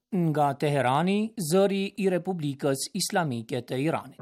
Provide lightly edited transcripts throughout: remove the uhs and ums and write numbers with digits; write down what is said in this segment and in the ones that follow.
nga Teherani, zëri I Republikës Islamike të Iranit.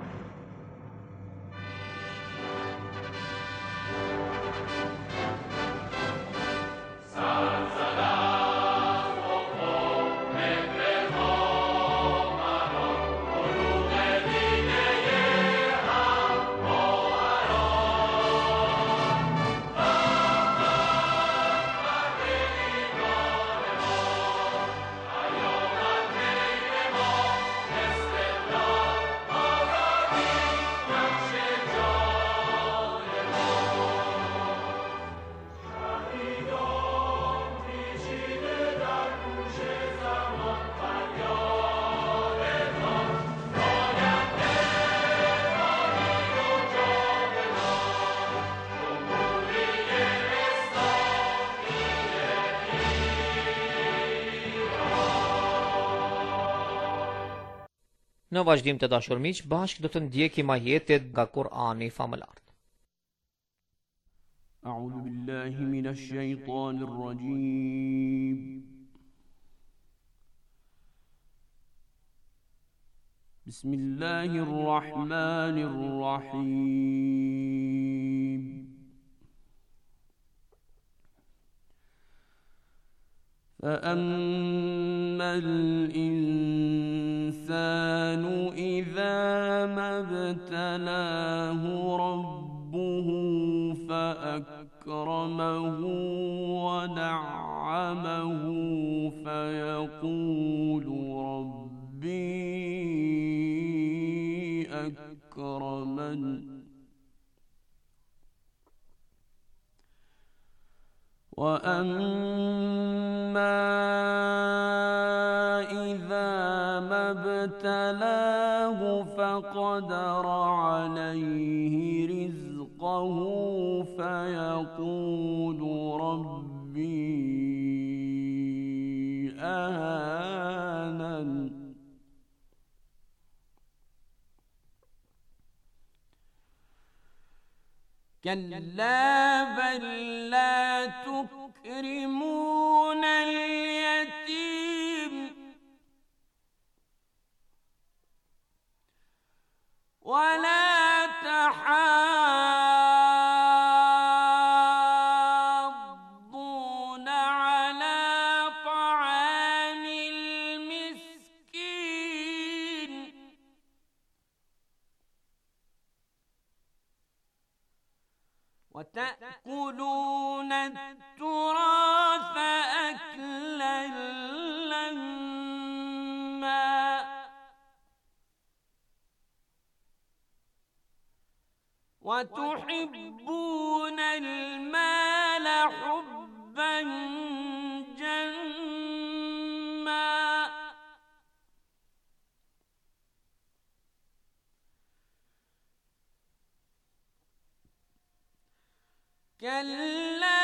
Në vazhdim të dashur miq, bashkë do të ndjekim ajetet nga Kur'ani famëlar. A'udhu billahi minash shaitanir rajim. Bismillahir rahmanir rahim. فأما الإنسان إذا ما ابتلاه ربه فأكرمه ونعمه فيقول ربي أكرمن وأما إذا ما ابتلاه فقدر عليه رزقه فيقول ربي أهانن كلا بل لا تكرمون اليتيم ولا تحاضون على طعام المسكين وتأكلون التراث أكلا لما وتحبون المال حبا جما كلا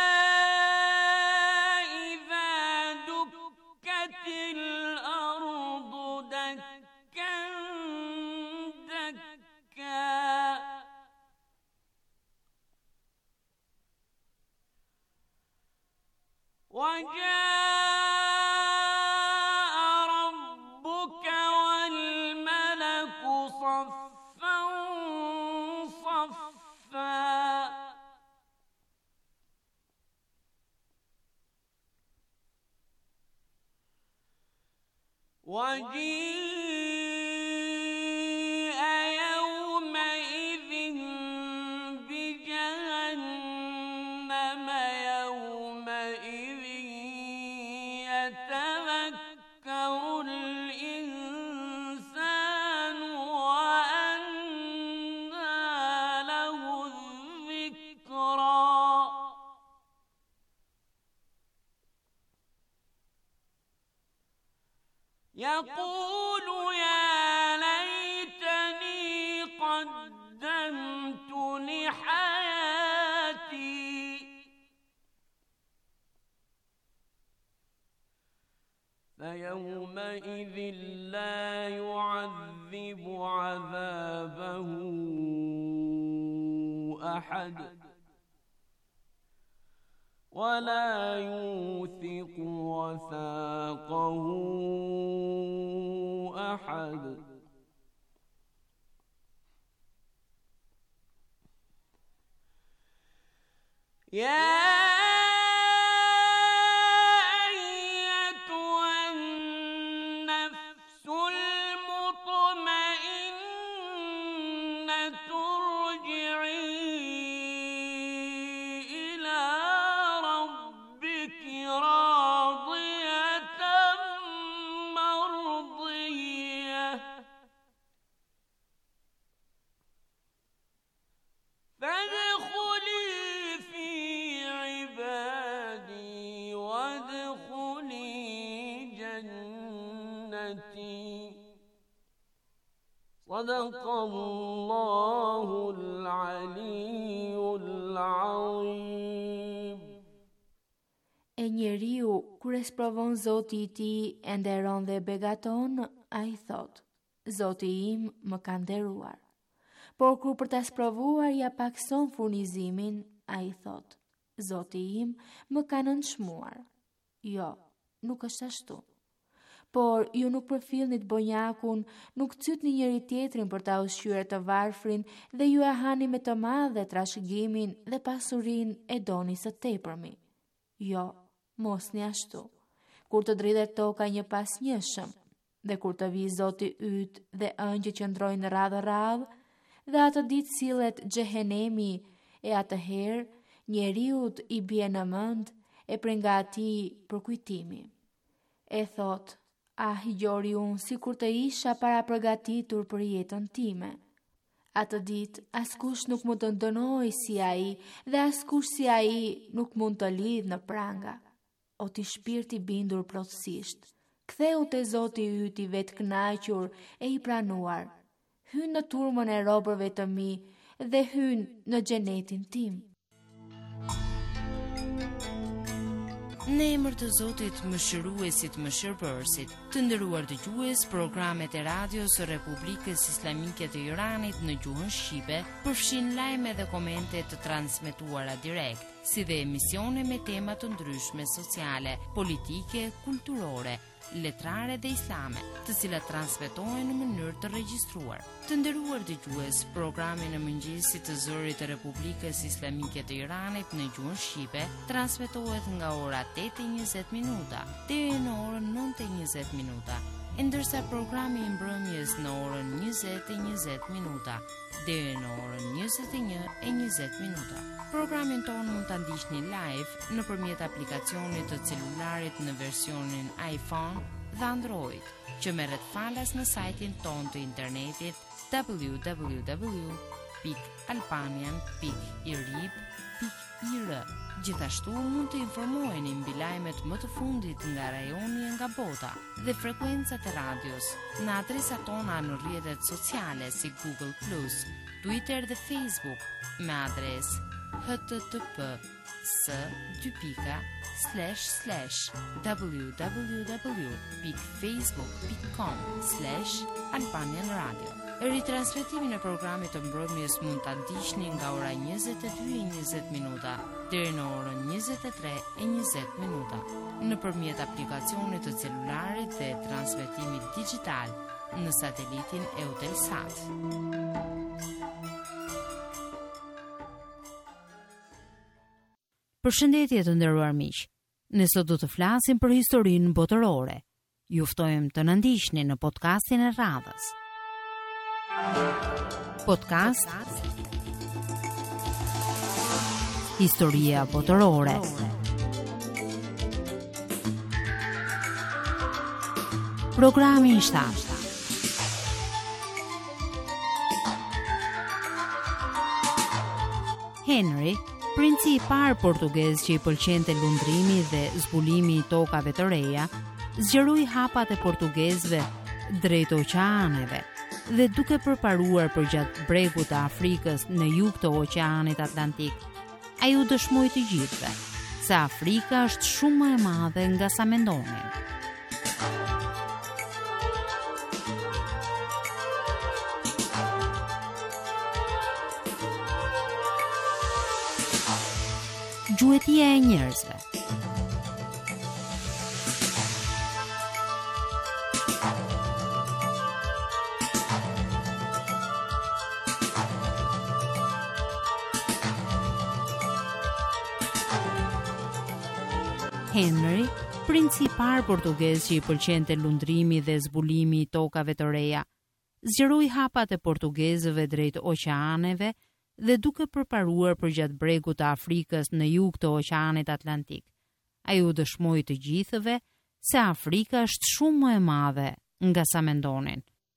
إذا دكت الأرض دكا دكا وجاء ربك والملك صفا صفا وجيء يومئذ بجهنم يومئذ يتذكر الإنسان وأنى له الذكرى يقول يا ليتني قدمت لحياتي فيومئذ لا يعذب عذابه أحد ولا يوثق وثاقه أحد يا صدق الله العلي العظيم. E njeriu, kur e sprovon Zoti i tij e nderon dhe begaton, ai thot: Zoti im më ka nderuar. Por kur për ta sprovuar ja pakson furnizimin, ai thot: Zoti im më ka nënçmuar. Jo, nuk është ashtu. Por ju nuk përfillnit bonjakun, nuk cytni njëri tjetrin për ta ushqyer të varfrin dhe ju e hani me të madhe trashëgimin dhe pasurin e doni së tepërmi. Jo, mos një ashtu. Kur të dridhet toka një pas njëshëm, dhe kur të vi Zoti yt dhe ëngjë që ndrojnë radhë, dhe atë ditë sillet xhehenemi, e atëherë njeriut i bie në mend e prej nga atij përkujtimi. E thot: Ah, gjori unë si kur të isha para përgatitur për jetën time. Atë ditë, askush nuk mund të ndënoj si ai dhe askush si ai nuk mund të lidh në pranga. O ti shpirti bindur plotësisht, ktheu te Zoti yt i vetkënaqur e i pranuar. Hyn në turmën e robërve të mi dhe hyn në xhenetin tim. Në emër të Zotit mëshiruesit mëshirbërësit, të nderuar dëgjues, programet e radios së Republikës Islamike të Iranit në gjuhën shqipe përfshin lajme dhe komente të transmetuara direkt, si dhe emisione me tema të ndryshme sociale, politike, kulturore, letrare dhe islame, të cilat transmetohen në mënyrë të regjistruar. Të nderuar dëgjues, programi në mëngjesit të zërit të Republikës Islamike të Iranit në gjuhën shqipe transmetohet nga ora 8:20 deri në orën 9:20, ndërsa programi i mbrëmjes në orën 20:20 deri në orën 21:20. Programin tonë mund ta ndiqni live nëpërmjet aplikacionit të celularit në versionin iPhone dhe Android, që merret falas në sajtin tonë të internetit www.albanian.irib.ir. Gjithashtu mund të informoheni mbi lajmet më të fundit nga rajoni e nga bota dhe frekuencat e radios në adresat tona në rrjetet sociale si Google+, Twitter dhe Facebook me adresë https://www.facebook.com/Albanian Radio. Ritransmetimin e programit të mbrëmjes mund ta ndiqni nga ora 22:20 deri në orën 23:20 nëpërmjet aplikacionit të celularit dhe transmetimit digjital në satelitin Eutelsat. Përshëndetje të nderuar miq. Ne sot do të flasim për historinë botërore. Ju ftojmë të na ndiqni në podcastin e radhës. Podcast Historia botërore. Programi i 7. Henry, princi i parë portugez që i pëlqente lundrimi dhe zbulimi i tokave të reja, zgjeroi hapat e portugezëve drejt oqeaneve dhe duke përparuar përgjatë bregut të Afrikës në jug të Oqeanit Atlantik, ai u dëshmoi të gjithëve se Afrika është shumë më e madhe nga sa mendonin. Gjuetia e njerëzve. Henry, princi I parë portugez që I pëlqente lundrimi dhe zbulimi I tokave të reja, zgjeroi hapat e portugezëve drejt oqeaneve dhe duke përparuar përgjatë bregut të Afrikës në jug të Oqeanit Atlantik. Ai u dëshmoi të gjithëve se Afrika është shumë më e madhe nga sa mendonin.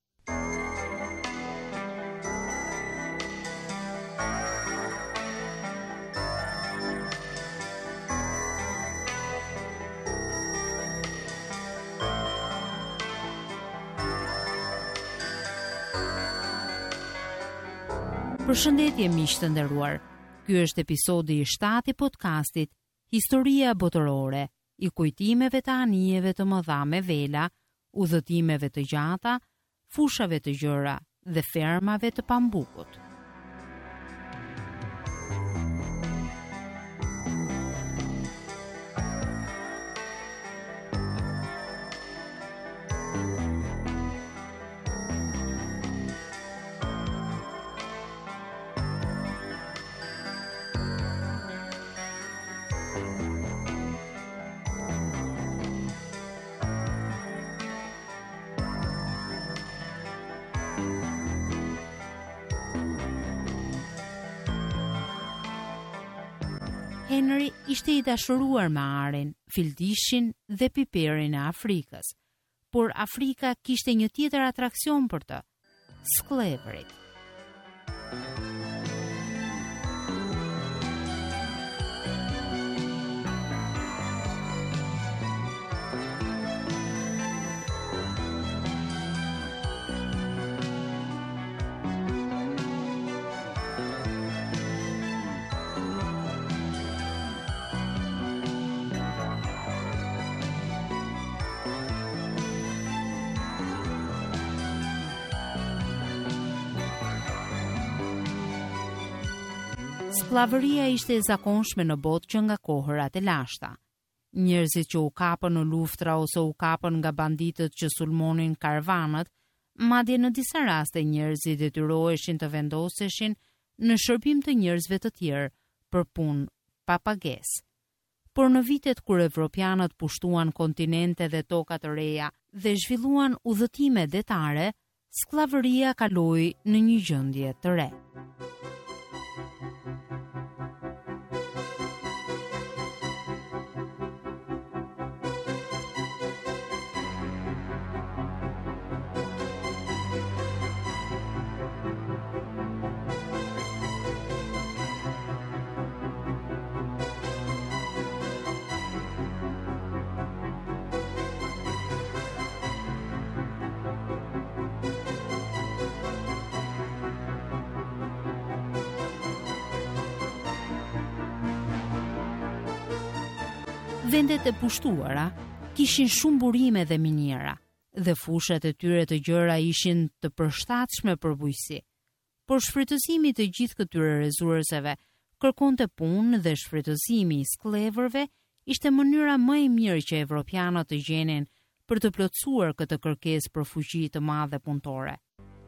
Përshëndetje miq të nderuar. Ky është episodi I 7 I podcastit Historia botërore, I kujtimeve të anijeve të mëdha me vela, udhëtimeve të gjata, fushave të gjëra dhe fermave të pambukut. Henry ishte I dashuruar me arin, fildishin dhe piperin e Afrikës, por Afrika kishte një tjetër atraksion për të, sklevërit. Skllavëria ishte e zakonshme në botë që nga kohërat e lashta. Njerëzit që u kapën në luftra ose u kapën nga banditët që sulmonin karvanët, madje në disa raste njerëzit detyroheshin të vendoseshin në shërbim të njerëzve të tjerë për punë pa pagesë. Por në vitet kur evropianët pushtuan kontinente dhe toka të reja dhe zhvilluan udhëtime detare, skllavëria kaloi në një gjendje të re. Vendet e pushtuara kishin shumë burime dhe miniera, dhe fushat e tyre të gjëra ishin të përshtatshme për bujqësi. Por shfrytëzimi të gjithë këtyre rezurseve kërkonte punë dhe shfrytëzimi I sklevërve ishte mënyra më e mirë që evropianët të gjenin për të plotësuar këtë kërkesë për fuqi të madhe punëtore.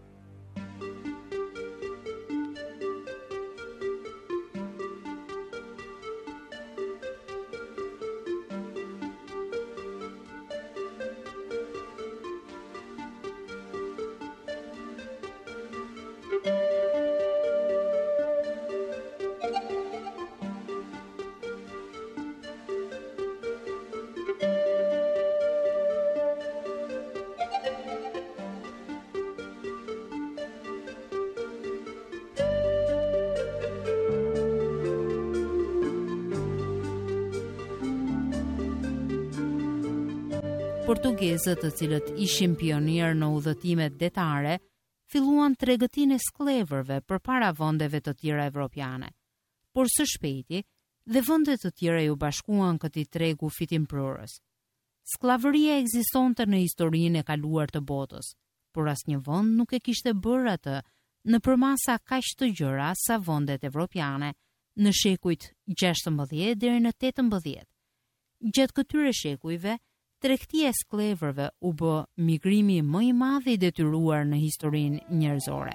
Portugezët, të cilët ishin pionierë në udhëtimet detare, filluan tregëtinë e sklevërve përpara vendeve të tjera evropiane. Por së shpejti, dhe vende të tjera u bashkuan këtij tregu fitimprurës. Skllavëria ekzistonte në historinë e kaluar të botës, por asnjë vend nuk e kishte bërë atë në përmasa kaq të gjëra sa vendet evropiane në shekujt 16 deri në 18. Gjatë këtyre shekujve, tregtia e sklevërve u bë migrimi më I madh I detyruar në historinë njerëzore.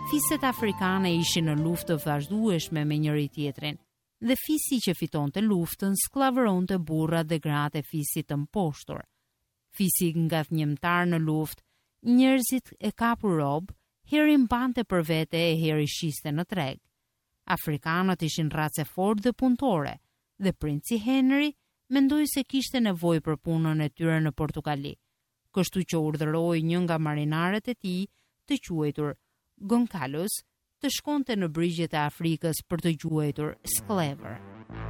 Fiset afrikane ishin në luftë të vazhdueshme me njëri tjetrin, dhe fisi që fitonte luftën skllavëronte burrat dhe gratë e fisit të mposhtur. Fisi ngathnjëmtar në luftë, njerëzit e kapur rob, heri mbante për vete e heri shiste në treg. Afrikanët ishin race fort dhe punëtore, dhe princi Henry mendoi se kishte nevojë për punën e tyre në Portugali, kështu që urdhëroi një nga marinarët e tij, të quajtur Goncalves, të shkonte në brigjet e Afrikës për të gjuajtur sklever.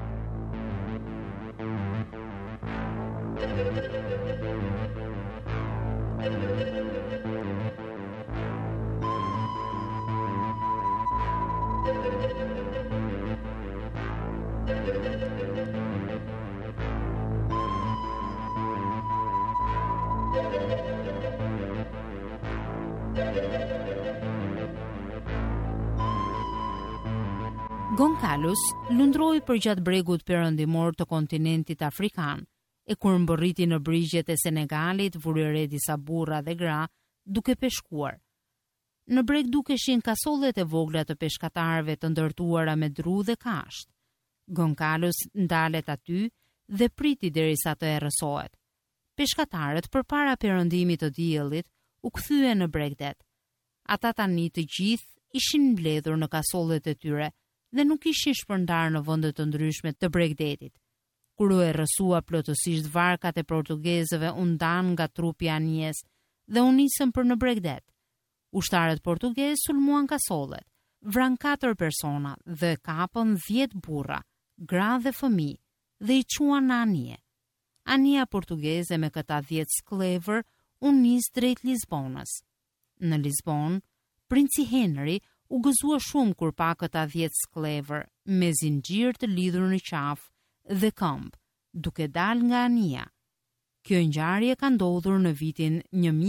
Goncalves lundroi përgjatë bregut perëndimor të kontinentit afrikan, e kur mbërriti në brigjet e Senegalit, vuri re disa burra dhe gra, duke peshkuar. Në breg dukeshin kasollet e vogla të peshkatarëve të ndërtuara me dru dhe kasht. Goncalves ndalet aty dhe priti derisa të errësohet. Peshkatarët përpara perëndimit të diellit u kthyen në bregdet. Ata tani të gjithë ishin mbledhur në kasollet e tyre dhe nuk ishin shpërndar në vende të ndryshme të bregdetit. Kur u errësua plotësisht varkat e portugezëve u ndan nga trupi anijes dhe u nisën për në bregdet. Ushtarët portugezë sulmuan kasollet, vran 4 persona dhe kapën 10 burra, gra dhe fëmijë dhe i quan në anije. Anija portugeze me këta 10 sklever u nis drejt Lisbonës. Në Lisbonë, princi Henry u gëzua shumë kur pa këta 10 sklever me zinxhir të lidhur në qafë dhe këmbë, duke dal nga anija. Kjo ngjarje ka ndodhur në vitin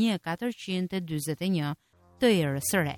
1441 të erës së re.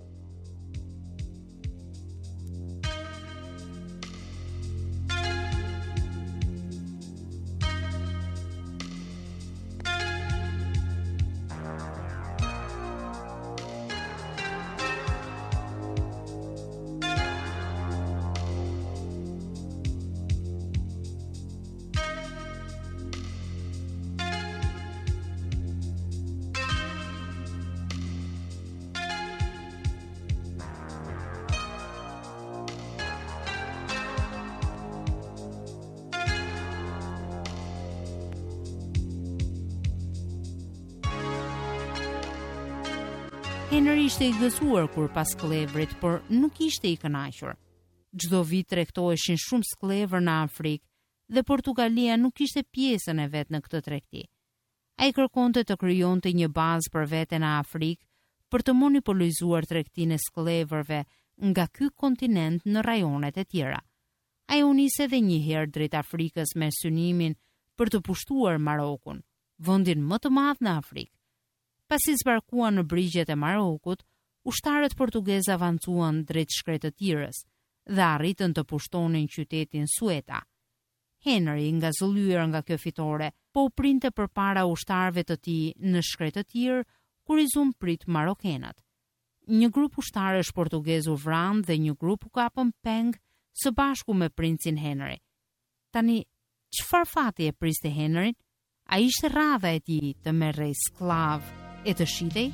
Henry ishte i gëzuar kur pas sklevrit, por nuk ishte i kënaqur. Çdo vit tregtoheshin shumë sklever në Afrikë dhe Portugalia nuk kishte pjesën e vet në këtë tregti. Ai kërkonte të krijonte një bazë për vete në Afrikë për të monopolizuar tregtinë e skleverëve nga ky kontinent në rajonet e tjera. Ai u nis edhe një herë drejt Afrikës me synimin për të pushtuar Marokun, vendin më të madh në Afrikë. Pasi zbarkuan në brigjet e Marokut, ushtarët portugezë avancuan drejt Shkretëtirës dhe arritën të pushtonin qytetin Sueta. Henry, nga zëllyer nga kjo fitore, po u printe përpara ushtarëve të tij në Shkretëtirë kur i zumprit marokenët. Një grup ushtarësh portugez u vran dhe një grup u kapën peng së bashku me princin Henry. Tani, çfarë fati e priste Henryn? A ishte radha e tij të merrej sklav e të shitej?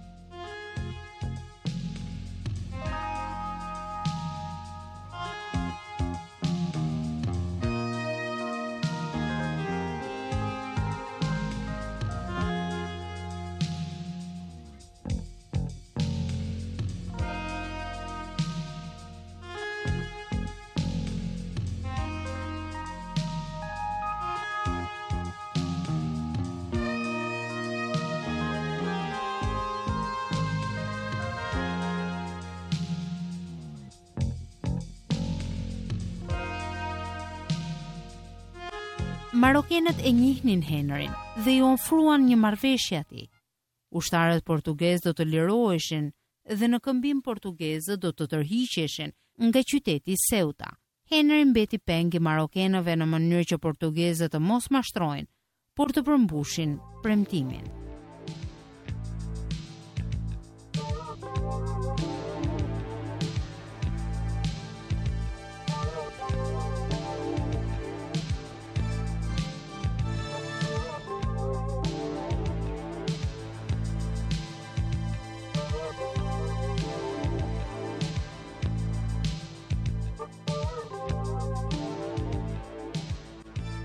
Marokenët e njihnin Henryn dhe i ofruan një marrëveshje atij. Ushtarët portugezë do të liroheshin dhe në këmbim portugezë do të tërhiqeshin nga qyteti Ceuta. Henry mbeti peng i marokenëve në mënyrë që portugezët të mos mashtrojnë, por të përmbushin premtimin.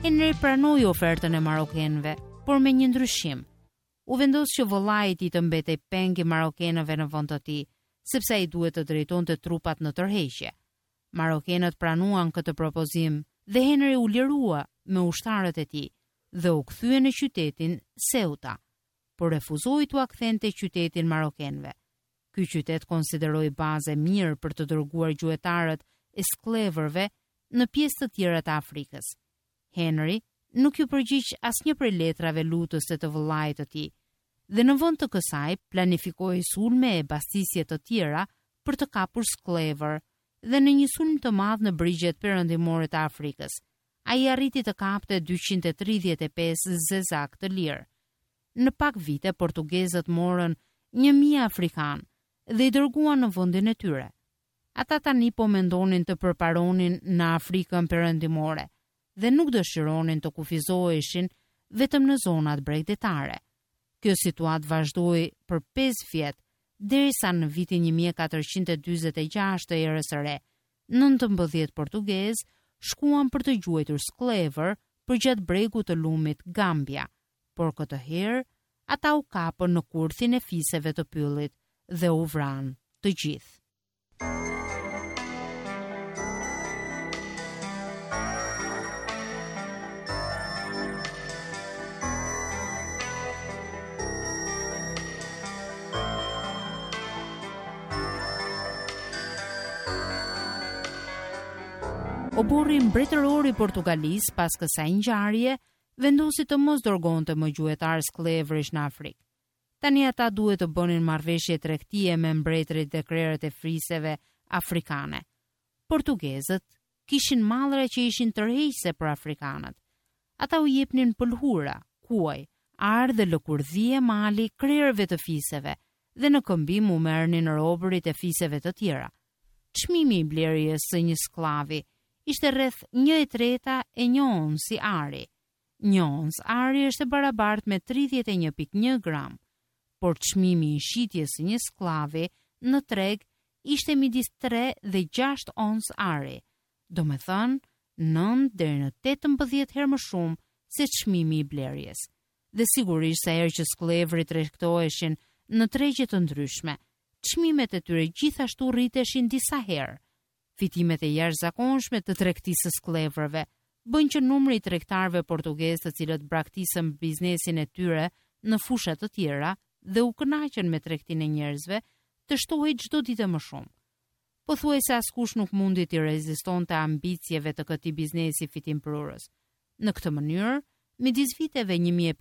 Henry pranoi ofertën e marokenëve, por me një ndryshim. U vendos që vëllai i tij të mbetej peng i marokenëve në vend të tij, sepse ai duhet të drejtonte trupat në tërheqje. Marokenët pranuan këtë propozim dhe Henry u lirua me ushtarët e tij dhe u kthye në qytetin Ceuta, por refuzoi t'u akthente qytetin marokenëve. Ky qytet konsideroi bazë mirë për të dërguar gjuetarët e skleverëve në pjesë të tjera të Afrikës. Henry nuk ju përgjigj asnjë prej letrave lutëse të vëllait të tij, dhe në vend të kësaj planifikoi sulme e bastisje të tjera për të kapur sklever, dhe në një sulm të madh në brigjet perëndimore të Afrikës, ai arriti të kapte 235 zezak të lirë. Në pak vite portugezët morën 1000 afrikan dhe i dërguan në vendin e tyre. Ata tani po mendonin të përparonin në Afrikën perëndimore dhe nuk dëshironin të kufizoheshin vetëm në zonat bregdetare. Kjo situatë vazhdoi për 5 vjet, derisa në vitin 1446 të erës së re, 19 portugezë shkuan për të gjuajtur sklever përgjatë bregut të lumit Gambia, por këtë herë ata u kapën në kurthin e fiseve të pyllit dhe u vranë të gjithë. Oborri mbretëror i Portugalis pas kësaj ngjarje vendosi të mos dërgonte më gjuetar sklevërish në Afrikë. Tani ata duhet të bënin marrëveshje tregtie me mbretërit dhe krerët e friseve afrikane. Portugezët kishin mallra që ishin tërheqëse për afrikanët. Ata u jepnin pëlhura, kuaj, arë dhe lëkurdhie mali krerëve të fiseve dhe në këmbim u merrnin robërit e fiseve të tjera. Çmimi i blerjes së një sklavi ishte rreth 1/3 e një onsi ari. Një ons ari është e barabartë me 31.1 gram, por çmimi i shitjes së një sklavi në treg ishte midis 3 dhe 6 ons ari, domethënë 9 deri në 18 herë më shumë se çmimi i blerjes. Dhe sigurisht sa herë që sklevrit tregtoheshin në tregje të ndryshme, çmimet e tyre gjithashtu rriteshin disa herë. Fitimet e jashtëzakonshme të tregtisë së sklevrëve bën që numri i tregtarëve portugezë të cilët braktisën biznesin e tyre në fusha të tjera dhe u kënaqën me tregtinë e njerëzve të shtohej çdo ditë më shumë. Pothuajse askush nuk mundi të rezistonte ambicieve të këtij biznesi fitimprurës. Në këtë mënyrë, midis viteve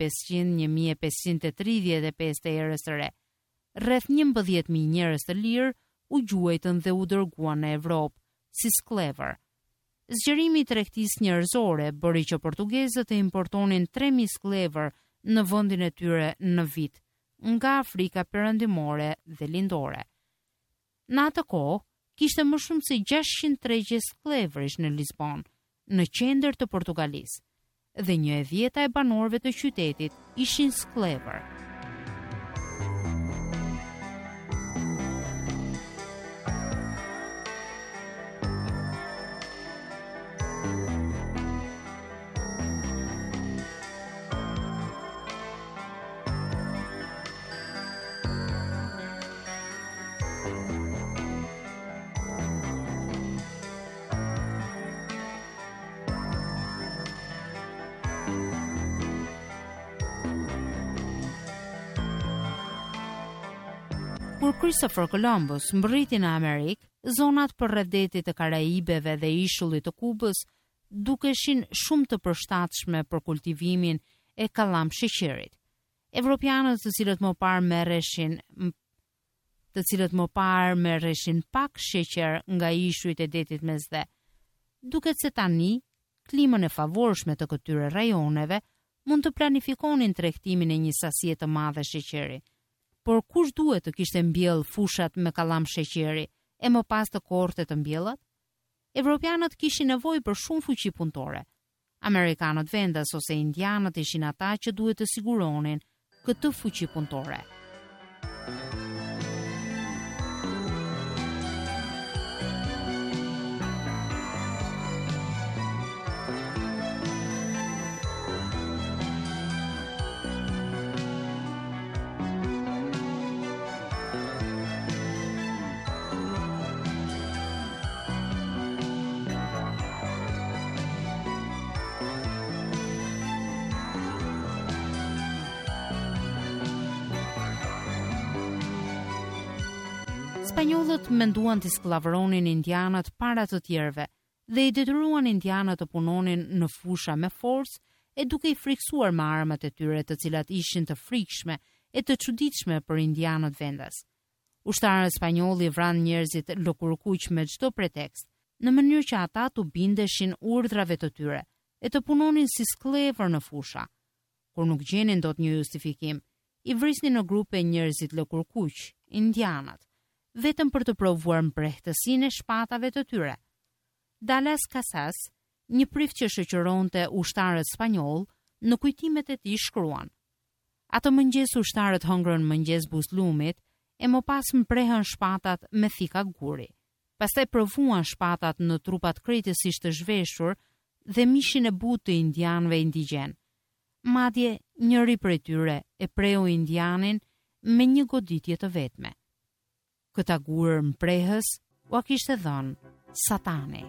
1500-1535 të erës së re, rreth 11.000 njerëz të lirë u gjuajtën dhe u dërguan në Evropë si sklever. Zgjerimi i tregtisë njerëzore bëri që portugezët të importonin 3.000 sklever në vendin e tyre në vit, nga Afrika perëndimore dhe lindore. Në atë kohë, kishte më shumë se 600 tregje sklevërish në Lisbon, në qendër të Portugalisë, dhe 1/10 e banorëve të qytetit ishin sklever. Kur Christopher Columbus mbërriti në Amerikë, zonat përreth detit të Karaibeve dhe ishullit të Kubës dukeshin shumë të përshtatshme për kultivimin e kallam sheqerit. Evropianët të cilët më parë merreshin pak sheqer nga ishujt e detit Mesdhe. Duket se tani klimën e favorshme të këtyre rajoneve mund të planifikonin tregtimin e një sasie të madhe sheqeri. Por kush duhet të kishte mbjell fushat me kallam sheqeri e më pas të korte të mbjellat? Evropianët kishin nevojë për shumë fuqi punëtore. Amerikanët vendas ose indianët ishin ata që duhet të siguronin këtë fuqi punëtore. Spanjollët menduan të skllavëronin indianët para të tjerëve dhe i detyruan indianët të punonin në fusha me forcë e duke i friksuar me armat e tyre, të cilat ishin të frikshme e të çuditshme për indianët vendas. Ushtarët spanjollë i vranë njerëzit lëkurkuq me çdo pretekst, në mënyrë që ata të bindeshin urdhrave të tyre e të punonin si sklever në fusha. Kur nuk gjenin dot një justifikim, i vrisnin në grupe njerëzit lëkurkuq, indianët, vetëm për të provuar mbrehtësinë e shpatave të tyre. Dallas Casas, një prift që shoqëronte ushtarët spanjoll, në kujtimet e tij shkruan: Atë mëngjes ushtarët hëngrën mëngjes buzëllumit e më pas mprehën shpatat me thika guri. Pastaj provuan shpatat në trupat krejtësisht të zhveshur dhe mishin e butë të indianëve indigjen. Madje njëri prej tyre e preu indianin me një goditje të vetme. Këta gurë mprehës ua kishte dhënë Satani.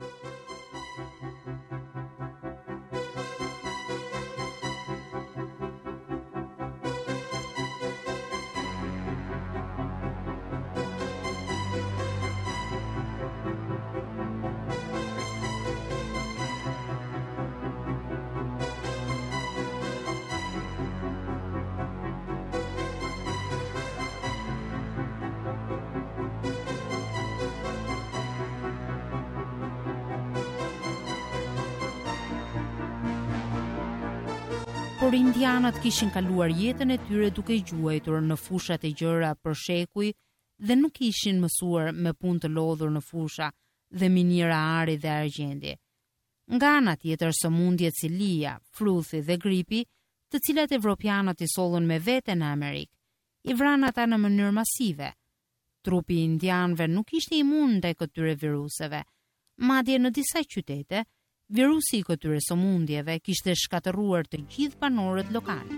Por indianët kishin kaluar jetën e tyre duke gjuajtur në fushat e gjëra për shekuj dhe nuk ishin mësuar me punë të lodhur në fusha dhe minira ari dhe argjendi. Nga ana tjetër, sëmundjet si lija, fruthi dhe gripi, të cilat evropianët i sollën me vete në Amerikë, i vranë ata në mënyrë masive. Trupi indianëve nuk ishte imun ndaj këtyre viruseve, madje në disa qytete virusi i këtyre sëmundjeve kishte shkatëruar të gjithë banorët lokal.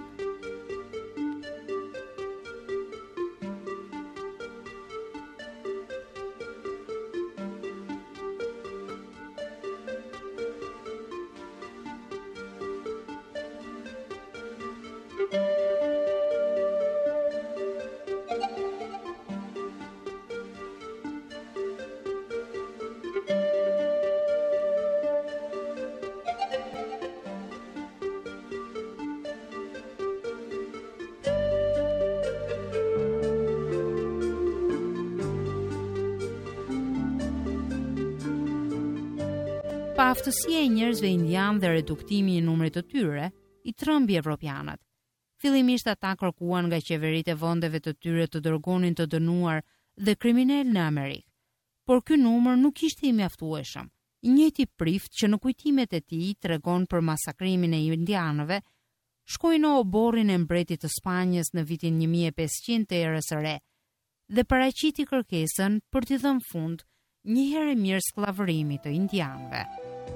Pa aftësia e njerëzve indian dhe reduktimi i numrit të tyre, i trëmbi evropianët. Fillimisht ata kërkuan nga qeveritë e vendeve të tyre të dërgonin të dënuar dhe kriminal në Amerikë. Por ky numër nuk ishte i mjaftueshëm. I njëjti prift që në kujtimet e tij tregon për masakrimin e indianëve, shkoi në oborrin e mbretit të Spanjës në vitin 1500 të erës së re dhe paraqiti kërkesën për t'i dhënë fund një herë mirë skllavërimit të indianëve.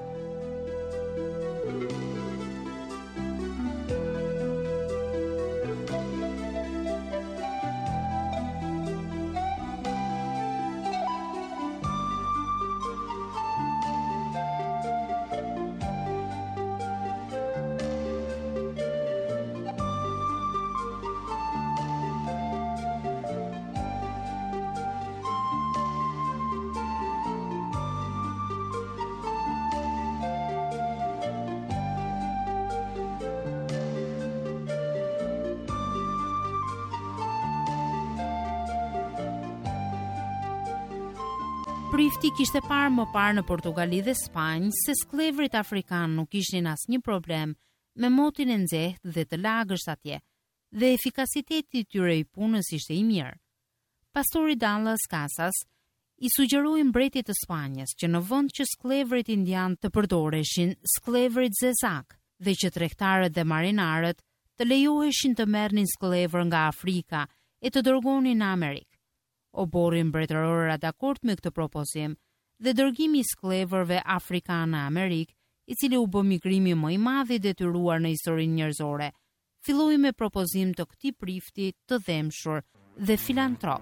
Prifti kishte parë më parë në Portugali dhe Spanjë se sklevrit afrikan nuk kishin asnjë problem me motin e nxehtë dhe të lagësht atje, dhe efikasiteti i tyre i punës ishte i mirë. Pastori Dallas Casas i sugjeroi mbretit të Spanjës që në vend që sklevrit indian të përdoreshin sklevrit zezak dhe që tregtarët dhe marinarët të lejoheshin të merrnin sklevër nga Afrika e të dërgonin në Amerikë. Obori mbretëror ra dakord me këtë propozim dhe dërgimi i sklevërve afrikanë në Amerikë, i cili u bë migrimi më i madh i detyruar në historinë njerëzore, filloi me propozim të këtij prifti të dhemshur dhe filantrop.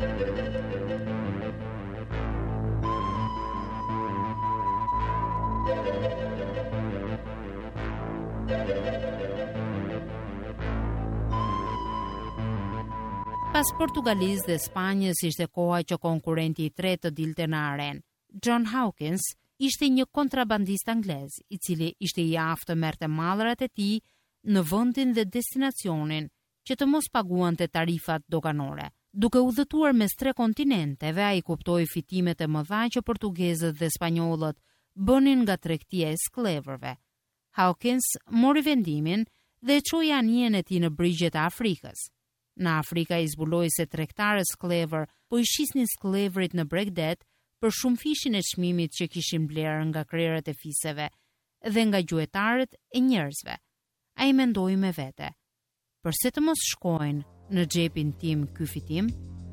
Pas Portugalisë dhe Spanjës ishte koha që konkurrenti i tretë të dilte në arenë. John Hawkins ishte një kontrabandist anglez, i cili ishte i aftë të merrte mallrat e tij në vendin dhe destinacionin që të mos paguante tarifat doganore. Duke udhëtuar mes 3 kontinenteve, ai kuptoi fitimet e mëdha që portugezët dhe spanjollët bënin nga tregtia e skleverëve. Hawkins mori vendimin dhe e çoi anijen e tij në brigjet e Afrikës. Në Afrika i zbuloi se tregtarët sklever po i shisnin sklevrit në Bregdet për shumëfishin e çmimit që kishin blerë nga krerët e fiseve dhe nga gjuetarët e njerëzve. Ai mendoi me vete: përse të mos shkojnë në xhepin tim ky fitim?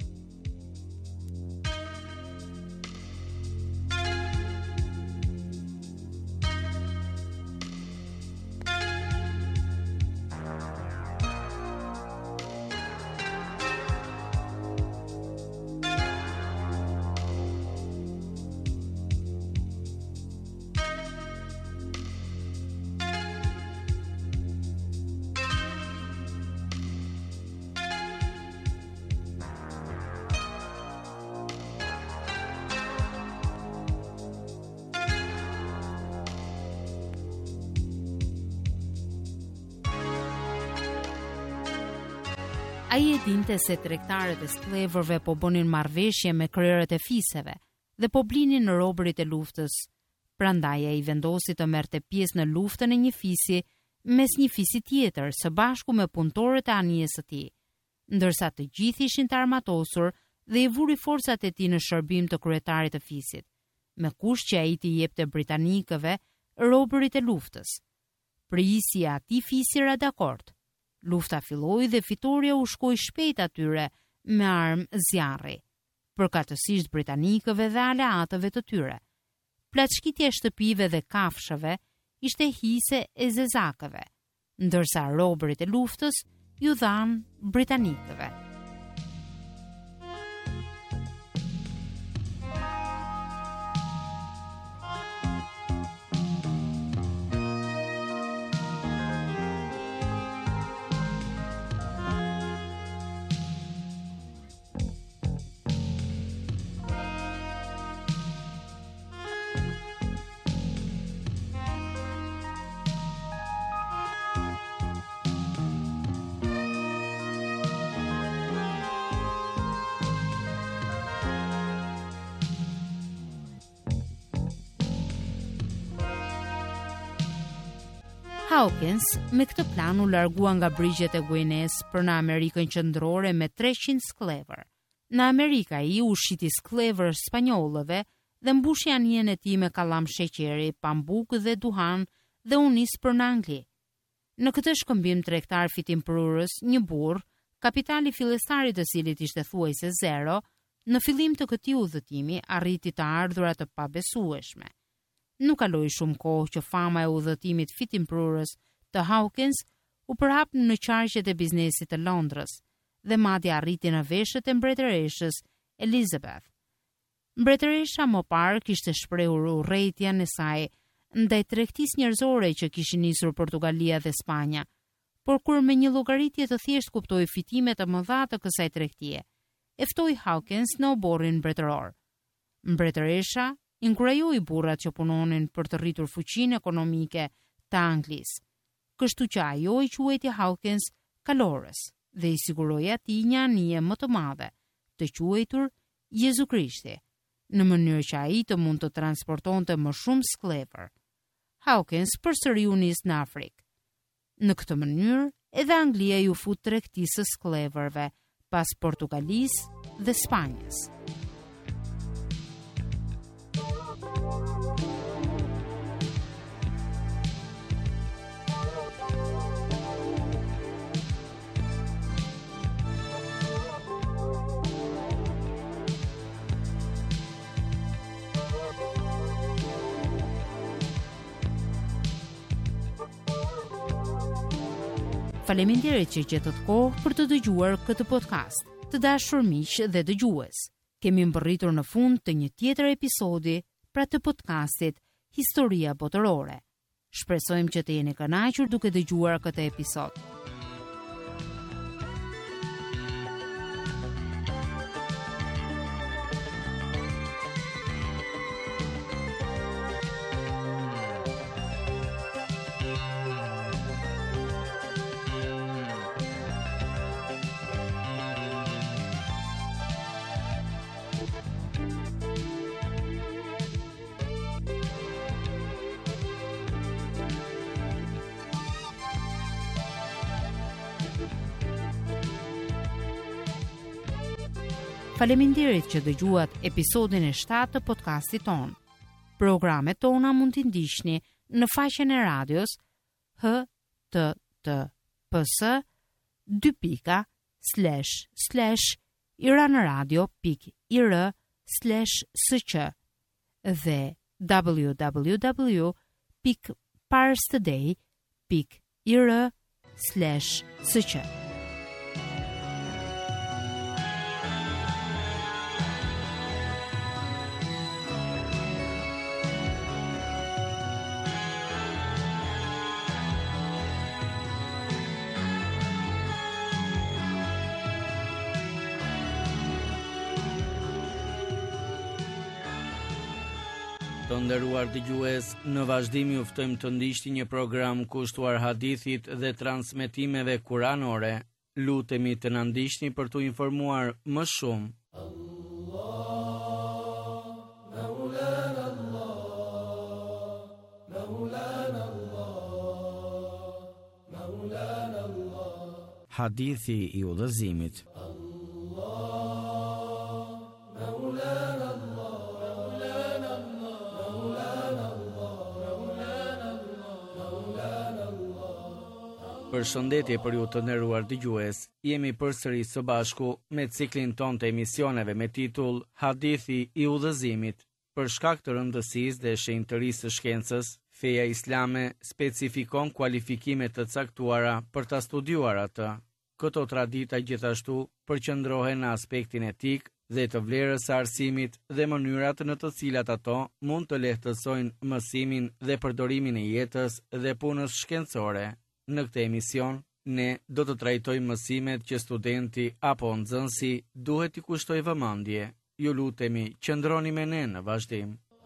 Ai e dinte se tregtarët e skleverëve po bënin marrëveshje me krerët e fiseve dhe po blinin në robërit e luftës. Prandaj ai vendosi të merrte pjesë në luftën e një fisi mes një fisi tjetër së bashku me punëtorët e anijes së tij, ndërsa të gjithë ishin të armatosur dhe i vuri forcat e tij në shërbim të kryetarit të fisit, me kusht që ai t'i jepte britanikëve robërit e luftës. Prisi i atij fisi era dakord. Lufta filloi dhe fitoria u shkoi shpejt atyre me armë zjarri, përkatësisht britanikëve dhe aleatëve të tyre. Plaçkitja e shtëpive dhe kafshëve ishte hise e zezakëve, ndërsa robërit e luftës ju dhanë britanikëve. Hawkins me këtë plan u largua nga brigjet e Guineas për në Amerikën qendrore me 300 sklever. Në Amerikë ai u shiti sklever spanjollëve dhe mbushi anijen e tij me kallam sheqeri, pambuk dhe duhan dhe u nis për në Angli. Në këtë shkëmbim tregtar fitimprurës, një burr, kapitali fillestarit të cilit ishte thuajse zero, në fillim të këtij udhëtimi arriti të ardhurat të pabesueshme. Nuk kaloi shumë kohë që fama e udhëtimit fitimprurës të Hawkins u përhap në qarqet e biznesit të Londrës dhe madje arriti në veshët e mbretëreshës Elizabeth. Mbretëresha më parë kishte shprehur urrëtitjen e saj ndaj tregtisë njerëzore që kishin nisur Portugalia dhe Spanja, por kur me një llogaritje të thjeshtë kuptoi fitimet të mëdha të kësaj tregtie, e ftoi Hawkins në oborrin mbretëror. Mbretëresha inkurajoi burrat që punonin për të rritur fuqinë ekonomike të Anglisë, kështu që ajo i quajti Hawkins kalorës dhe i siguroi atij një anije më të madhe, të quajtur Jezu Krishti, në mënyrë që ai të mund të transportonte më shumë sklever. Hawkins përsëri u nis në Afrikë. Në këtë mënyrë, edhe Anglia ju fut tregtisë së skleverëve pas Portugalisë dhe Spanjës. Faleminderit që gjetët kohë për të dëgjuar këtë podcast. Të dashur miq dhe dëgjues, kemi mbërritur në fund të një tjetër episodi pra të podcastit Historia Botërore. Shpresojmë që të jeni kënaqur duke dëgjuar këtë episod. Faleminderit që dëgjuat episodin e 7 të podcastit ton. Programet tona mund t'i ndiqni në faqen e radios https://iranradio.ir/sq dhe www.parstoday.ir/sq. Të nderuar dëgjues, në vazhdim ju ftojmë të ndiqni një program kushtuar hadithit dhe transmetimeve kuranore. Lutemi të na ndiqni për t'u informuar më shumë. Hadithi i udhëzimit. Përshëndetje për ju të nderuar dëgjues. Jemi përsëri së bashku me ciklin ton të emisioneve me titull Hadithi i udhëzimit. Për shkak të rëndësisë dhe shenjtërisë së shkencës, feja islame specifikon kualifikime të caktuara për ta studiuar atë. Këto tradita gjithashtu përqendrohen në aspektin etik dhe të vlerës së arsimit dhe mënyrat në të cilat ato mund të lehtësojnë mësimin dhe përdorimin e jetës dhe punës shkencore. Në këtë emision, ne do të trajtojmë mësimet që studenti apo nxënësi duhet t'i kushtoj vëmendje. Ju lutemi, qëndroni me ne në vazhdim.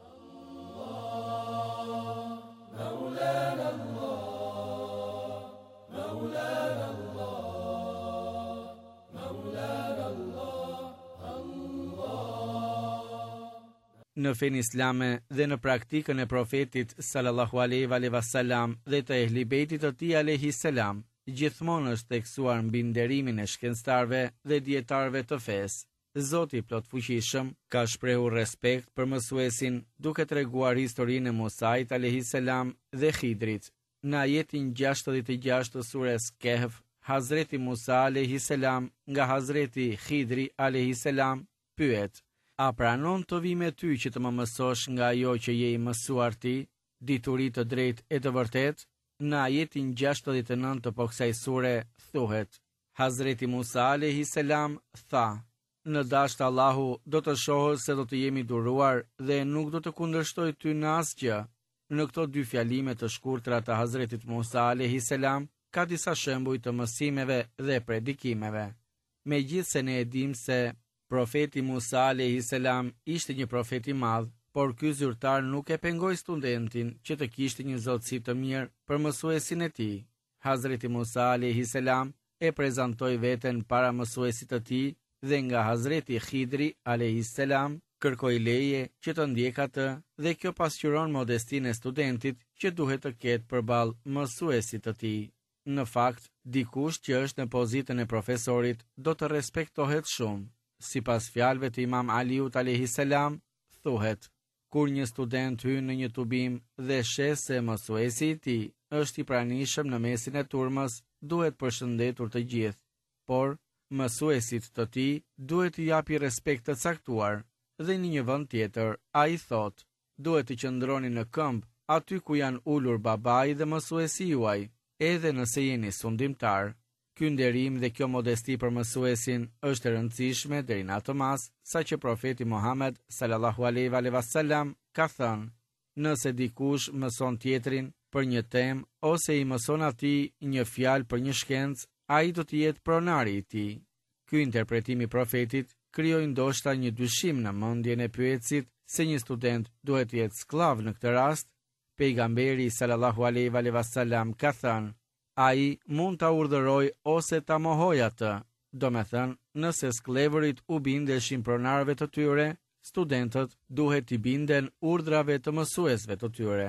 Në fenë islame dhe në praktikën e profetit sallallahu alaihi wasallam dhe të ehli bejtit të tij alayhi salam, gjithmonë është theksuar mbi nderimin e shkencëtarëve dhe dietarëve të fesë. Zoti i plot fuqishëm ka shprehur respekt për mësuesin duke treguar historinë e Musait alayhi salam dhe Khidrit. Në ajetin 66 të sures Kehf, Hazreti Musa alayhi salam nga Hazreti Khidri alayhi salam pyet: A pranon të vi me ty që të më mësosh nga ajo që je i mësuar ti, dituri të drejtë e të vërtet? Në ajetin 69 të kësaj sure thuhet: Hazreti Musa alayhi salam tha: Në dashtë Allahu do të shohë se do të jemi duruar dhe nuk do të kundërshtoj ty në asgjë. Në këto dy fjalime të shkurtra të Hazretit Musa alayhi salam ka disa shembuj të mësimeve dhe predikimeve. Megjithse ne e dim se profeti Musa alayhi salam ishte një profet i madh, por ky zyrtar nuk e pengoi studentin që të kishte një zotësi të mirë për mësuesin e tij. Hazreti Musa alayhi salam e prezantoi veten para mësuesit të tij dhe nga Hazreti Khidri alayhi salam kërkoi leje që të ndjek atë dhe kjo pasqyron modestinë e studentit që duhet të ketë përballë mësuesit të tij. Në fakt, dikush që është në pozitën e profesorit do të respektohet shumë. Sipas fjalëve të Imam Aliut alayhi salam, thuhet: Kur një student hyn në një tubim dhe sheh se mësuesi i tij është i pranishëm në mesin e turmës, duhet përshëndetur të gjithë, por mësuesit të tij duhet t'i japi respekt të caktuar. Dhe në një vend tjetër, ai thot: Duhet të qëndroni në këmbë aty ku janë ulur babai dhe mësuesi juaj, edhe nëse jeni sundimtar. Ky nderim dhe kjo modesti për mësuesin është e rëndësishme deri në atë mas sa që profeti Muhammed sallallahu alaihi wasallam ka thënë: nëse dikush mëson tjetrin për një temë ose i mëson atij një fjalë për një shkencë, ai do të jetë pronari i tij. Ky interpretim i profetit krijoi ndoshta një dyshim në mendjen e pyetësit se një student duhet të jetë sklav në këtë rast. Pejgamberi sallallahu alaihi wasallam ka thënë: ai mund ta urdhëroj ose ta mohoj atë. Domethënë, nëse sklevërit u bindeshin pronarëve të tyre, studentët duhet t'i binden urdhrave të mësuesve të tyre.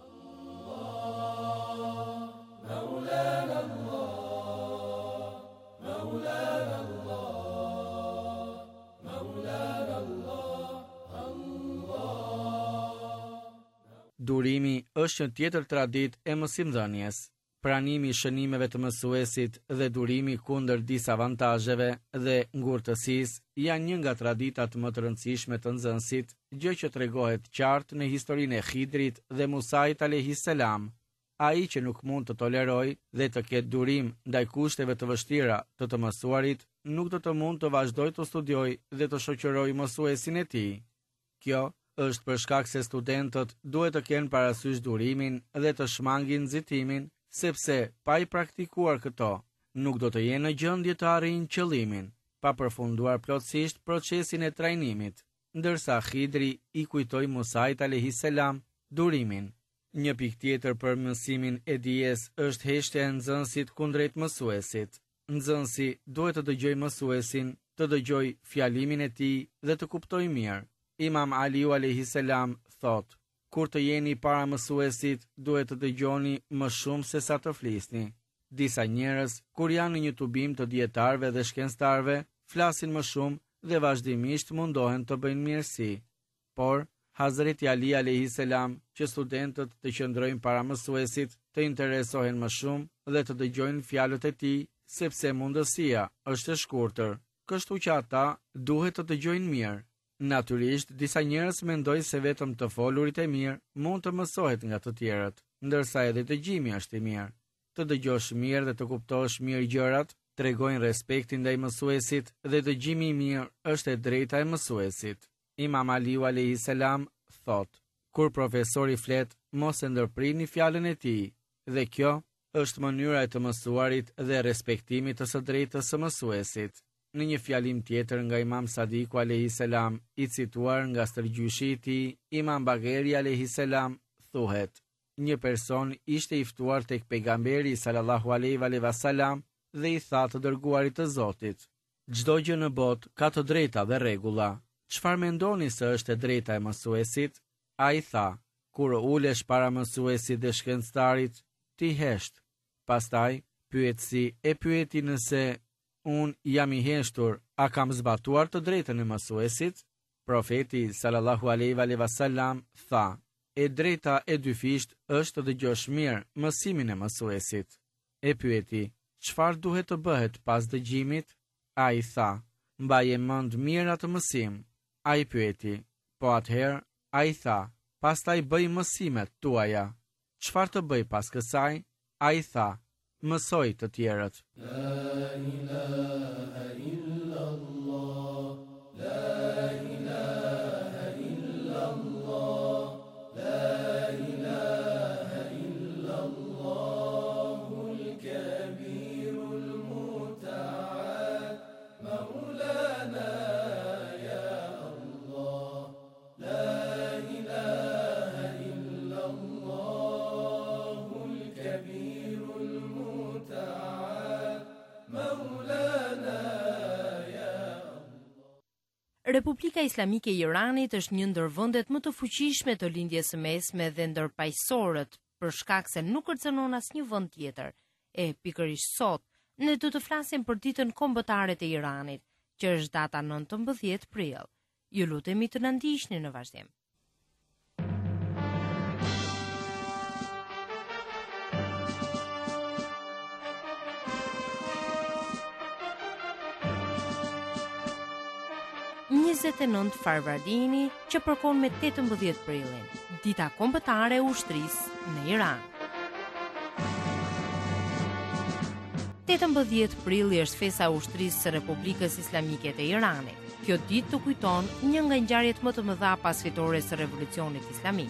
Durimi është një tjetër traditë e mësimdhënies. Pranimi i shënimeve të mësuesit dhe durimi kundër disa avantazheve dhe ngurtësisë janë një nga traditat më të rëndësishme të nxënësit, gjë që tregohet qartë në historinë e Khidrit dhe Musait alayhis salam. Ai që nuk mund të tolerojë dhe të ketë durim ndaj kushteve të vështira të mësuarit, nuk do të mund të vazhdojë të studiojë dhe të shoqërojë mësuesin e tij. Kjo është për shkak se studentët duhet të kenë parasysh durimin dhe të shmangin nxitimin, sepse pa i praktikuar këto, nuk do të jenë në gjendje të arrijnë qëllimin, pa përfunduar plotësisht procesin e trajnimit, ndërsa Khidri i kujtoi Musait alayhis salam durimin. Një pikë tjetër për mësimin e dijes është heshtja e nxënësit kundrejt mësuesit. Nxënësi duhet të dëgjojë mësuesin, të dëgjojë fjalimin e tij dhe të kuptojë mirë. Imam Aliu alayhis salam thotë: kur të jeni para mësuesit, duhet të dëgjoni më shumë se sa të flisni. Disa njerëz, kur janë në një tubim të dietarëve dhe shkencëtarëve, flasin më shumë dhe vazhdimisht mundohen të bëjnë mirësi. Por Hazreti Ali alayhis salam, që studentët të qëndrojnë para mësuesit, të interesohen më shumë dhe të dëgjojnë fjalët e tij, sepse mundësia është e shkurtër, kështu që ata duhet të dëgjojnë mirë. Natyrisht, disa njerëz mendojnë se vetëm të folurit e mirë mund të mësohet nga të tjerët, ndërsa edhe dëgjimi është i mirë. Të dëgjosh mirë dhe të kuptosh mirë gjërat tregojnë respektin ndaj mësuesit dhe dëgjimi i mirë është e drejta e mësuesit. Imam Aliu alayhis salam thotë: kur profesori flet, mos e ndërprini fjalën e tij, dhe kjo është mënyra e të mësuarit dhe respektimit të së drejtës së mësuesit. Në një fjalim tjetër nga Imam Sadiku alayhis salam, i cituar nga stërgjyshi i tij, Imam Bagheri alayhis salam, thuhet: një person ishte i ftuar tek pejgamberi sallallahu alaihi wasallam dhe i tha të dërguarit të Zotit: çdo gjë në botë ka të drejta dhe rregulla. Çfarë mendoni se është e drejta e mësuesit? Ai tha: kur ulesh para mësuesit dhe shkencëtarit, ti hesht. Pastaj pyetësi e pyeti nëse unë jam i heshtur, a kam zbatuar të drejtën e mësuesit? Profeti sallallahu alaihi wasallam tha: e drejta e dyfisht është të dëgjosh mirë mësimin e mësuesit. E pyeti: çfarë duhet të bëhet pas dëgjimit? Ai tha: mbaje mend mirë atë mësim. Ai pyeti: po atëherë? Ai tha: pastaj bëj mësimet tuaja. Çfarë të bëj pas kësaj? Ai tha: mësoj të tjerët. La ilaha illallah, la ilaha illallah, la ilaha illallahul kabirul muta'al, maulana ya Allah, la ilaha illallahul kabirul Republika Islamike e Iranit është një ndër vendet më të fuqishme të lindjes së mesme dhe ndër paqësorët, për shkak se nuk kërcënon asnjë vend tjetër. E pikërisht sot ne do të flasim për ditën kombëtare të Iranit, që është data 19 prill. Ju lutemi të na ndiqni në vazhdim. –29 Farvardini, që përkon me 18 prillin, dita kombëtare e ushtrisë në Iran. 18 prilli është fesa e ushtrisë së Republikës Islamike të Iranit. Kjo ditë të kujton një nga ngjarjet më të mëdha pas fitores së Revolucionit Islamik.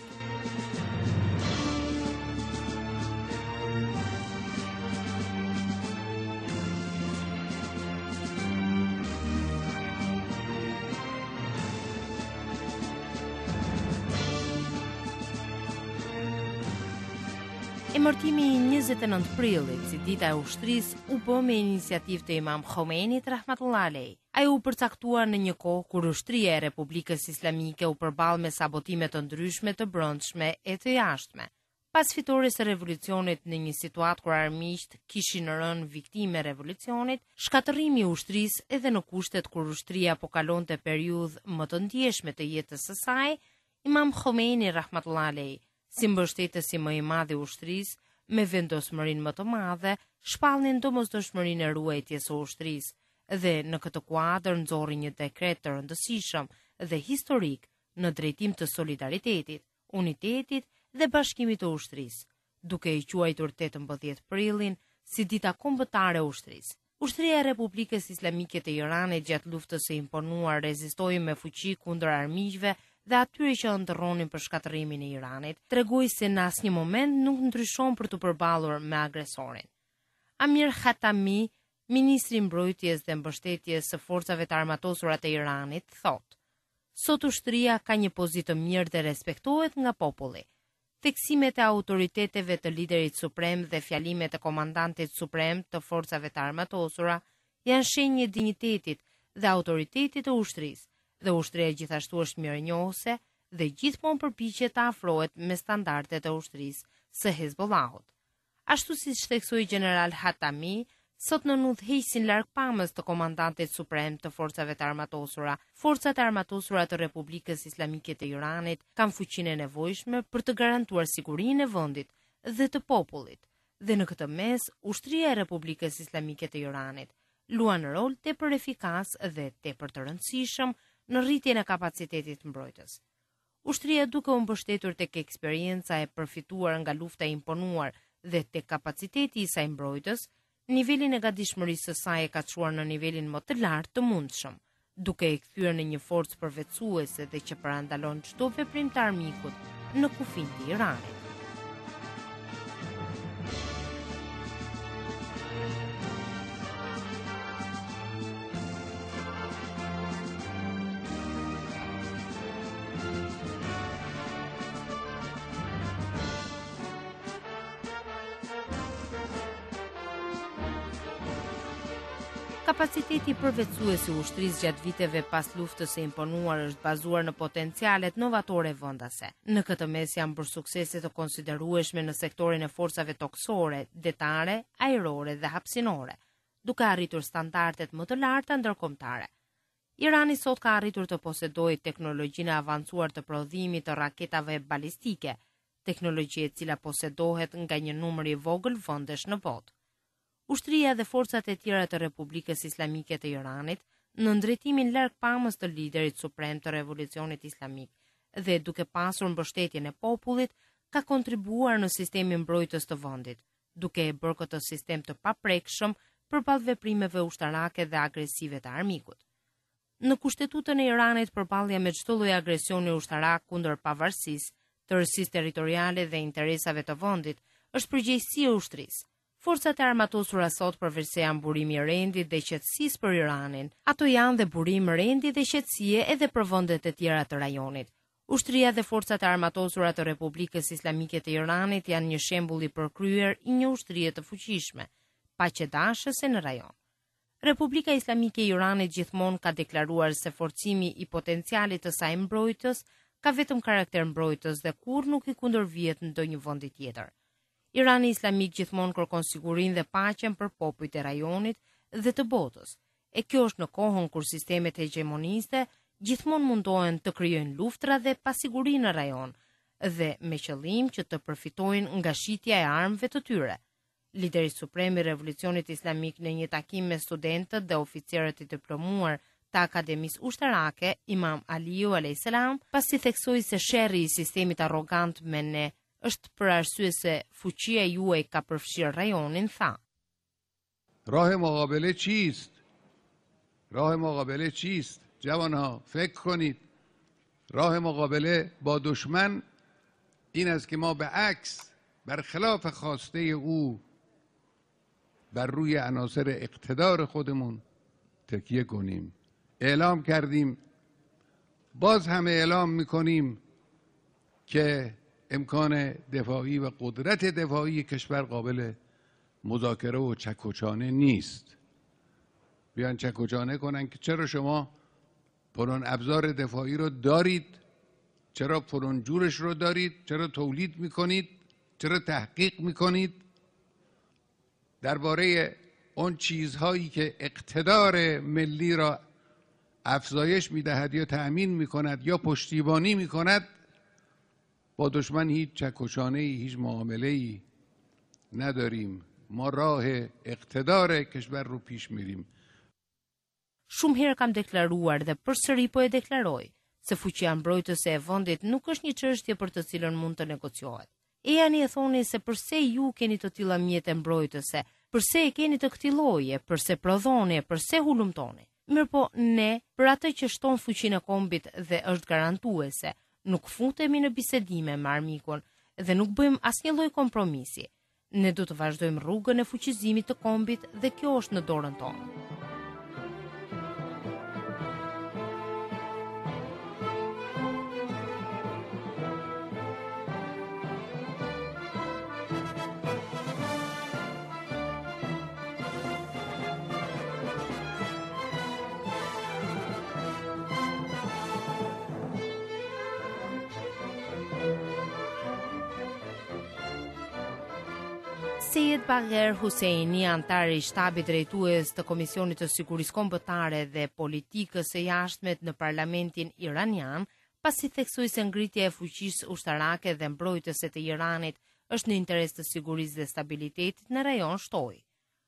Emërtimi i 29 prillit si dita e ushtrisë u bë me iniciativë të Imam Khomeini rahmatullah alej. Ai u përcaktua në një kohë kur ushtria e Republikës Islamike u përball me sabotime të ndryshme të brendshme e të jashtme. Pas fitores së revolucionit në një situatë kur armiqt kishin rënë viktime revolucionit, shkatërrimi i ushtrisë edhe në kushtet kur ushtria po kalonte periudhë më të ndjeshme të jetës së saj, Imam Khomeini rahmatullah alej, si mbështetësi më i madh i ushtrisë, me vendosmërinë më të madhe, shpallnin domosdoshmërinë e ruajtjes së ushtrisë dhe në këtë kuadër nxorri një dekret të rëndësishëm dhe historik në drejtim të solidaritetit, unitetit dhe bashkimit të ushtrisë, duke i quajtur 18 prillin si dita kombëtare e ushtrisë. Ushtria e Republikës Islamike të Iranit gjatë luftës së imponuar rezistoi me fuqi kundër armiqve dhe atyre që ndërronin për shkatërimin e Iranit, tregoi se në asnjë moment nuk ndryshon për të përballur me agresorin. Amir Khatami, ministri i mbrojtjes dhe mbështetjes së forcave të armatosura të Iranit, thotë: "Sot ushtria ka një pozitë të mirë dhe respektohet nga populli. Theksimet e autoriteteve të liderit suprem dhe fjalimet e komandantit suprem të forcave të armatosura janë shenjë e dinjitetit dhe autoritetit të ushtrisë, dhe ushtria gjithashtu është mirënjohëse dhe gjithmonë përpiqet të afrohet me standardet e ushtrisë së Hezbollahut." Ashtu siç theksoi general Hatami, sot në udhëheqësin larg pamës të komandantit suprem të forcave të armatosura, forcat e armatosura të Republikës Islamike të Iranit kanë fuqinë e nevojshme për të garantuar sigurinë e vendit dhe të popullit. Dhe në këtë mes, ushtria e Republikës Islamike të Iranit luan rol tepër efikas dhe tepër të rëndësishëm në rritjen e kapacitetit mbrojtës. Ushtria duke u mbështetur tek eksperjenca e përfituar nga lufta e imponuar dhe tek kapaciteti i saj mbrojtës, nivelin e gatishmërisë së saj e ka çuar në nivelin më të lartë të mundshëm, duke e kthyer në një forcë përvetësuese dhe që parandalon çdo veprim të armikut në kufin të Iranit. Kapaciteti përvetësues i ushtrisë gjatë viteve pas luftës së imponuar është bazuar në potencialet novatore vendase. Në këtë mes janë bërë suksese të konsiderueshme në sektorin e forcave toksore, detare, ajrore dhe hapësinore, duke arritur standardet më të larta ndërkombëtare. Irani sot ka arritur të posedojë teknologjinë e avancuar të prodhimit të raketave balistike, teknologji e cila posedohet nga një numër i vogël vendesh në botë. Ushtria dhe forcat e tjera të Republikës Islamike të Iranit, në ndrejtimin larg pamës të liderit suprem të Revolucionit Islamik dhe duke pasur mbështetjen e popullit, ka kontribuar në sistemin mbrojtës të vendit, duke e bërë këtë sistem të paprekshëm përballë veprimeve ushtarake dhe agresive të armikut. Në kushtetutën e Iranit, përballja me çdo lloj agresioni ushtarak kundër pavarësisë, tërësisë territoriale dhe interesave të vendit është përgjegjësia e ushtrisë. Forcat e armatosura sot përveç se janë burim i rendit dhe qetësisë për Iranin, ato janë dhe burim rendi dhe qetësie edhe për vendet e tjera të rajonit. Ushtria dhe forcat e armatosura të Republikës Islamike të Iranit janë një shembull i përkryer i një ushtrie të fuqishme, paqëdashëse në rajon. Republika Islamike e Iranit gjithmonë ka deklaruar se forcimi i potencialit të saj mbrojtës ka vetëm karakter mbrojtës dhe kurrë nuk i kundërvihet ndonjë vendi tjetër. Irani Islamik gjithmonë kërkon sigurinë dhe paqen për popujt e rajonit dhe të botës. E kjo është në kohën kur sistemet hegemoniste gjithmonë mundohen të krijojnë luftra dhe pasiguri në rajon dhe me qëllim që të përfitojnë nga shitja e armëve të tyre. Lideri suprem i Revolucionit Islamik në një takim me studentët dhe oficerët e diplomuar të Akademisë Ushtarake, Imam Aliu a.s. pasi theksoi se sherrri i sistemit arrogant me ne është për arsye se fuqia juaj ka përfshirë rajonin, tha: راه مقابله چیست؟ راه مقابله چیست؟ جوانها فکر کنید. راه مقابله با دشمن این است که ما به عکس برخلاف خواسته او بر روی عناصر اقتدار خودمون تکیه کنیم. اعلام کردیم، باز هم اعلام میکنیم که امکان دفاعی و قدرت دفاعی کشور قابل مذاکره و چک و چانه نیست. بیان چک و چانه کنن که چرا شما فلان ابزار دفاعی رو دارید، چرا فلان جورش رو دارید، چرا تولید میکنید، چرا تحقیق میکنید. درباره اون چیزهایی که اقتدار ملی را افزایش میدهد یا تأمین میکند یا پشتیبانی میکند، با دشمن هیچ چک و چانه‌ای، هیچ معامله‌ای نداریم. ما rah اقتدار کشور رو پیش میریم. Shumë herë kam deklaruar dhe përsëri po e deklaroj se fuqia mbrojtëse e vendit nuk është një çështje për të cilën mund të negociohet. E janë e thoni se përse ju keni të tilla mjete mbrojtëse, përse e keni të këtij lloje, përse prodhoni, përse hulumtoni. Mirpo ne, për atë që shton fuqinë e kombit dhe është garantuese, nuk futemi në bisedime me armikun dhe nuk bëjmë asnjë lloj kompromisi. Ne do të vazhdojmë rrugën e fuqizimit të kombit dhe kjo është në dorën tonë. Sejed Bagher Husseini, antari i shtabit drejtues të Komisionit të Sigurisë Kombëtare dhe Politikës së Jashtme në Parlamentin iranian, pasi theksoi se ngritja e fuqisë ushtarake dhe mbrojtëse të Iranit është në interes të sigurisë dhe stabilitetit në rajon, shtoi.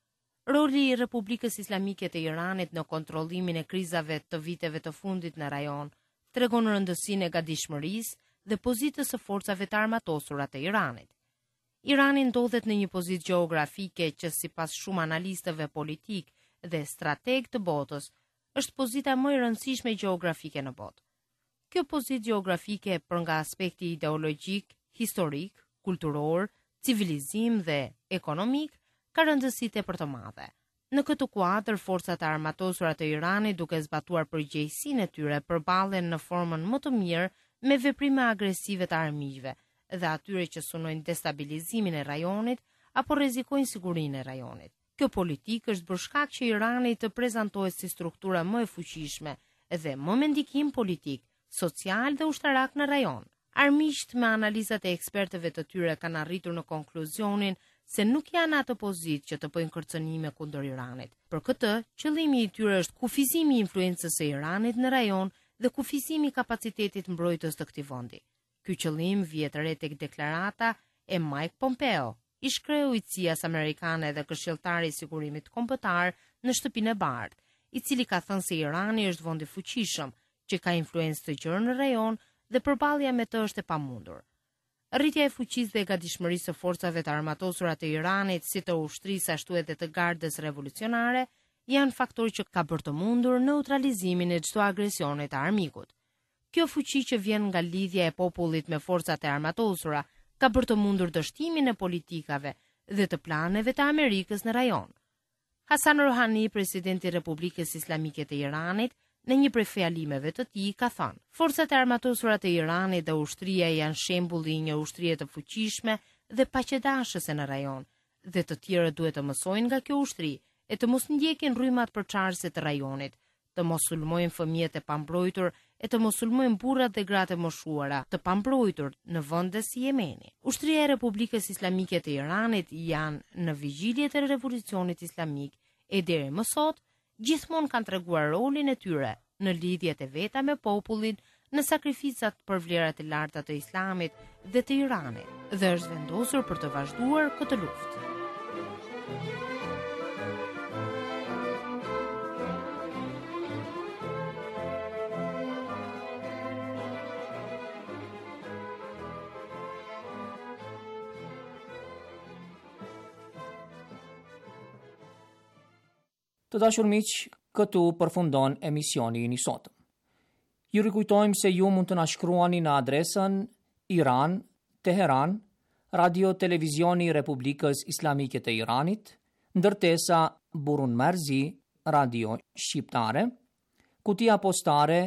Roli i Republikës Islamike të Iranit në kontrollimin e krizave të viteve të fundit në rajon tregon rëndësinë e gatishmërisë dhe pozitës së forcave të armatosura të Iranit. Irani ndodhet në një pozitë gjeografike që sipas shumë analistëve politik dhe strateg të botës është pozita më e rëndësishme gjeografike në botë. Kjo pozitë gjeografike për nga aspekti ideologjik, historik, kulturor, civilizim dhe ekonomik ka rëndësi tepër të madhe. Në këtë kuadër, forcat e armatosura të Iranit, duke zbatuar përgjegjësinë e tyre, përballen në formën më të mirë me veprime agresive të armiqve dhe atyre që synojnë destabilizimin e rajonit apo rrezikojnë sigurinë e rajonit. Kjo politikë është bërë shkak që Irani të prezantohet si struktura më e fuqishme dhe më me ndikim politik, social dhe ushtarak në rajon. Armiqt me analizat e ekspertëve të tyre kanë arritur në konkluzionin se nuk janë atë pozitë që të bëjnë kërcënime kundër Iranit. Për këtë, qëllimi i tyre është kufizimi i influencës së Iranit në rajon dhe kufizimi i kapacitetit mbrojtës të këtij vendi. Ky qëllim vjet re tek deklarata e Mike Pompeo, ish-kreu i CIA-s amerikane dhe këshilltari i sigurimit kombëtar në Shtëpinë e Bardhë, i cili ka thënë se Irani është vendi fuqishëm që ka influencë të gjerë në rajon dhe përballja me të është e pamundur. Rritja e fuqisë dhe gatishmërisë së forcave të armatosura të Iranit, si të ushtrisë ashtu edhe të gardës revolucionare, janë faktorë që ka bërë të mundur neutralizimin e çdo agresioni të armikut. Kjo fuqi që vjen nga lidhja e popullit me forcat e armatosura ka bërë të mundur dështimin e politikave dhe të planeve të Amerikës në rajon. Hasan Rouhani, presidenti i Republikës Islamike të Iranit, në një prej fjalimeve të tij ka thënë: "Forcat e armatosura të Iranit dhe ushtria janë shembulli i një ushtrie të fuqishme dhe paqëdashëse në rajon, dhe të tjerët duhet të mësojnë nga kjo ushtri e të mos ndjekin rrymat përçarëse të rajonit, të mos sulmojnë fëmijët e pambrojtur e të mos sulmojnë burrat dhe gratë e moshuara të pambrojtur në vende si Jemeni." Ushtria e Republikës Islamike të Iranit janë në vigjiljet e revolucionit islamik e deri më sot gjithmonë kanë treguar rolin e tyre në lidhjet e veta me popullin, në sakrificat për vlerat e larta të Islamit dhe të Iranit, dhe është vendosur për të vazhduar këtë luftë. Të dashur miq, këtu përfundon emisioni i sotëm. Ju rikujtojmë se ju mund të na shkruani në adresën Iran, Teheran, Radio Televizioni i Republikës Islamike të Iranit, ndërtesa Burun Merzi, Radio Shqiptare, kutia postare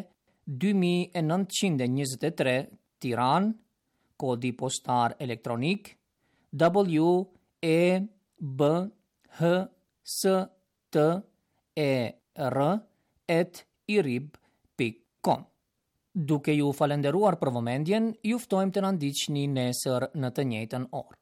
2923 Tiranë, kodi postar elektronik WEBHSTER@irib.com. Duke ju falenderuar për vëmendjen, ju ftojmë të na ndiqni nesër në të njëjtën orë.